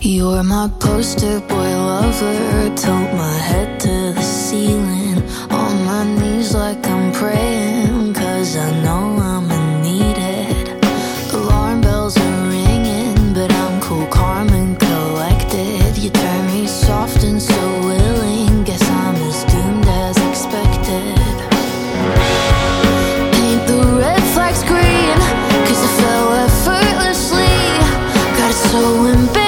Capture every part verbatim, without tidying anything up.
You're my poster boy lover, tilt my head to the ceiling, on my knees like I'm praying, cause I know I'ma need it. Alarm bells are ringing, but I'm cool, calm and collected. You turn me soft and so willing, guess I'm as doomed as expected. Paint the red flags green, cause I fell effortlessly. Got it so embarrassing,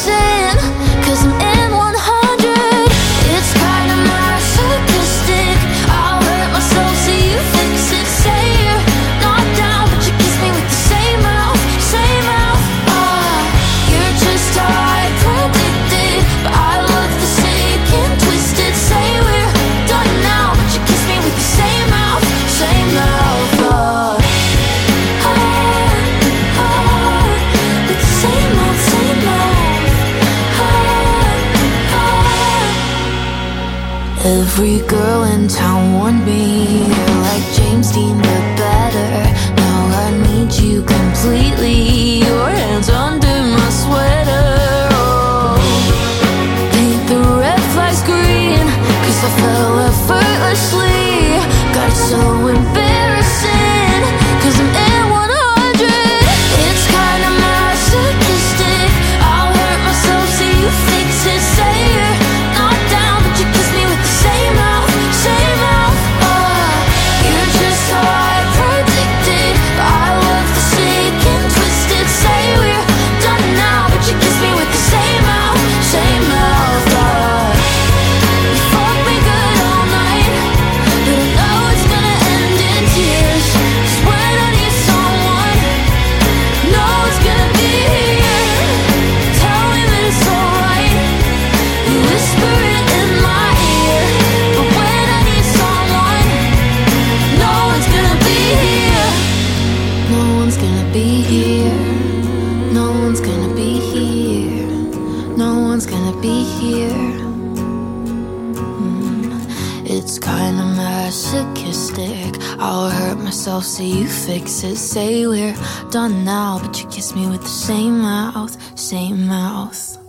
every girl in town warned me, you're like James Dean but better. Now I need you completely, your hands under my sweater. Oh, paint the red flags green, cause I fell effortlessly. Got it so embarrassing, cause I'm in one hundred. It's kinda masochistic, I'll hurt myself so you fix it. Say you're not down, but you kiss me with the same mouth, same mouth. Oh, you're just how I predicted, but I love the sick and twisted. Say we're done now, but you kiss me with the same mouth, same mouth. Oh, you fuck me good all night, but I know it's gonna end in tears. Cause when I need someone, no one's gonna be here. Tell me that it's alright, you whisper it in my ear. But when I need someone, no one's gonna be here. No one's gonna be here. No one's gonna be here. No one's gonna be here. It's kinda masochistic, I'll hurt myself so you fix it. Say we're done now, but you kiss me with the same mouth, same mouth.